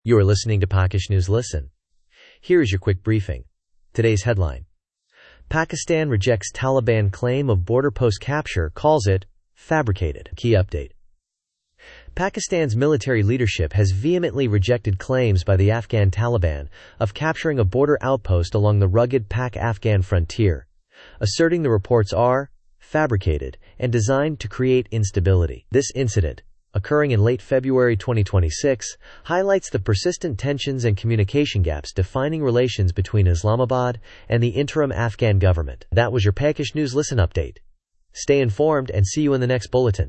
You are listening to Pakish News Listen. Here is your quick briefing. Today's headline: Pakistan rejects Taliban claim of border post capture, calls it fabricated. Key update: Pakistan's military leadership has vehemently rejected claims by the Afghan Taliban of capturing a border outpost along the rugged Pak-Afghan frontier, asserting the reports are fabricated and designed to create instability. This incident, occurring in late February 2026, highlights the persistent tensions and communication gaps defining relations between Islamabad and the interim Afghan government. That was your Pakish News Listen update. Stay informed and see you in the next bulletin.